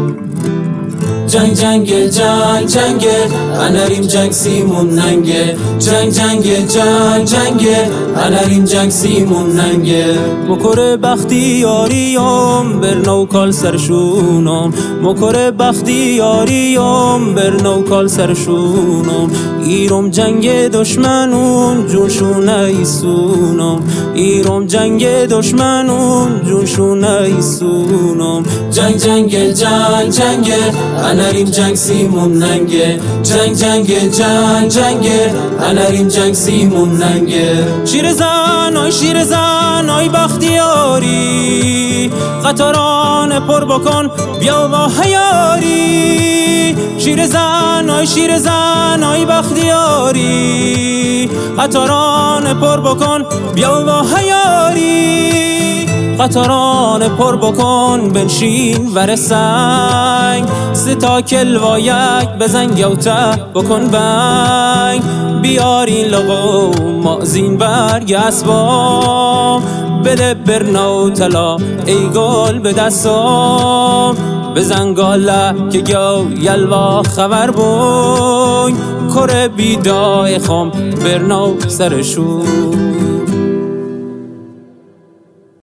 جنگ جنگ جنگ جنگ انریم جنگ سیمون ننگه جنگ جنگ جنگ جنگ انریم جنگ سیمون ننگه مکر بختی یاریم برنو کال سرشونم مکر بختی یاریم برنو کال سرشونم ایرم جنگ دشمنون جونشون ایسونم ایرم جنگ دشمنون جونشون ایسونم جنگ جنگ جنگ جنگ انریم جنگ سیمون ننگه جنگ جنگ جنگ جنگ انریم جنگ سیمون ننگه شیر زن آی بختیاری قطاران پر بکن بیا با حیاری شیر زن آی بختیاری قطاران پر بکن بیا با حیاری قطاران پر بکن بنشین ور سنگ ستا کلوا یک بزن گوته بکن بنگ بیارین لغو مازین برگ اسبام بده برنو طلا ای گل به دستام بزن گاله که گو یلوا خبر بون کره بیدای خام برنو سرشون